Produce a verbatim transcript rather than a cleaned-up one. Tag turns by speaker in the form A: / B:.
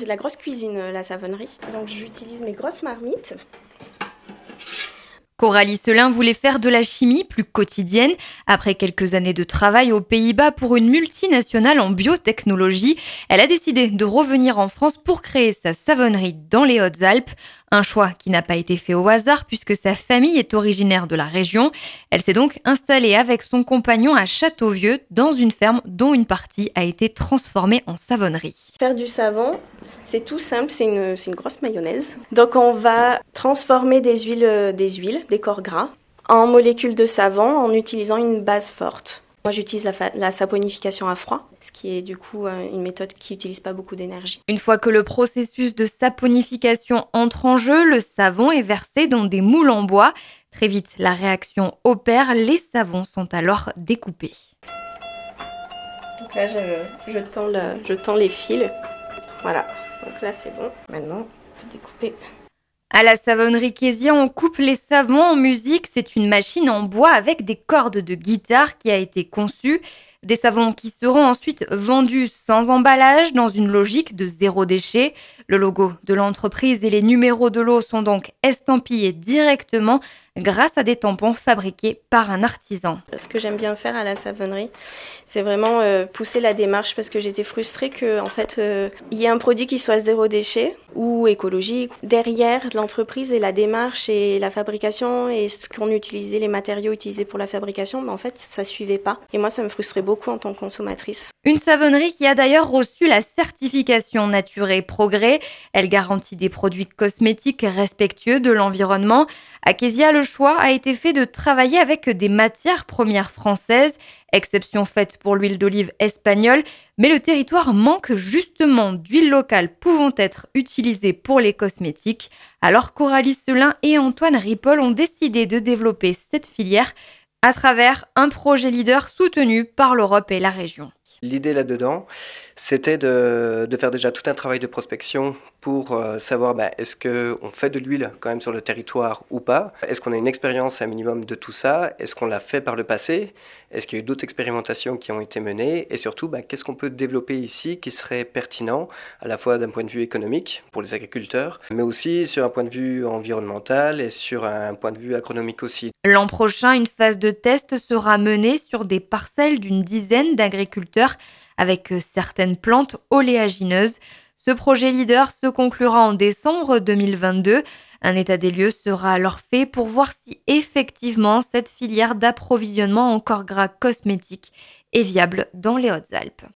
A: C'est de la grosse cuisine, euh, la savonnerie. Donc j'utilise mes grosses marmites.
B: Coralie Selin voulait faire de la chimie plus quotidienne. Après quelques années de travail aux Pays-Bas pour une multinationale en biotechnologie, elle a décidé de revenir en France pour créer sa savonnerie dans les Hautes-Alpes. Un choix qui n'a pas été fait au hasard puisque sa famille est originaire de la région. Elle s'est donc installée avec son compagnon à Châteauvieux dans une ferme dont une partie a été transformée en savonnerie.
A: Faire du savon, c'est tout simple, c'est une, c'est une grosse mayonnaise. Donc on va transformer des huiles, des huiles, des corps gras, en molécules de savon en utilisant une base forte. Moi, j'utilise la, fa- la saponification à froid, ce qui est du coup euh, une méthode qui n'utilise pas beaucoup d'énergie.
B: Une fois que le processus de saponification entre en jeu, le savon est versé dans des moules en bois. Très vite, la réaction opère, les savons sont alors découpés.
A: Donc là, je, je, tends le, je tends les fils. Voilà, donc là c'est bon. Maintenant, je vais découper.
B: À la savonnerie Kézia, on coupe les savons en musique. C'est une machine en bois avec des cordes de guitare qui a été conçue. Des savons qui seront ensuite vendus sans emballage dans une logique de zéro déchet. Le logo de l'entreprise et les numéros de lot sont donc estampillés directement grâce à des tampons fabriqués par un artisan.
A: Ce que j'aime bien faire à la savonnerie, c'est vraiment euh, pousser la démarche parce que j'étais frustrée que en fait euh, il y ait un produit qui soit zéro déchet ou écologique. Derrière l'entreprise et la démarche et la fabrication et ce qu'on utilisait, les matériaux utilisés pour la fabrication, mais en fait ça suivait pas. Et moi ça me frustrait beaucoup en tant que consommatrice.
B: Une savonnerie qui a d'ailleurs reçu la certification Nature et Progrès. Elle garantit des produits cosmétiques respectueux de l'environnement. À Kézia, le choix a été fait de travailler avec des matières premières françaises, exception faite pour l'huile d'olive espagnole, mais le territoire manque justement d'huile locale pouvant être utilisée pour les cosmétiques. Alors Coralie Selin et Antoine Ripoll ont décidé de développer cette filière à travers un projet leader soutenu par l'Europe et la région.
C: L'idée là-dedans, c'était de, de faire déjà tout un travail de prospection pour euh, savoir bah, est-ce qu'on fait de l'huile quand même sur le territoire ou pas. Est-ce qu'on a une expérience un minimum de tout ça? Est-ce qu'on l'a fait par le passé? Est-ce qu'il y a eu d'autres expérimentations qui ont été menées? Et surtout, bah, qu'est-ce qu'on peut développer ici qui serait pertinent à la fois d'un point de vue économique pour les agriculteurs, mais aussi sur un point de vue environnemental et sur un point de vue agronomique aussi.
B: L'an prochain, une phase de test sera menée sur des parcelles d'une dizaine d'agriculteurs avec certaines plantes oléagineuses. Ce projet leader se conclura en décembre deux mille vingt-deux. Un état des lieux sera alors fait pour voir si effectivement cette filière d'approvisionnement en corps gras cosmétiques est viable dans les Hautes-Alpes.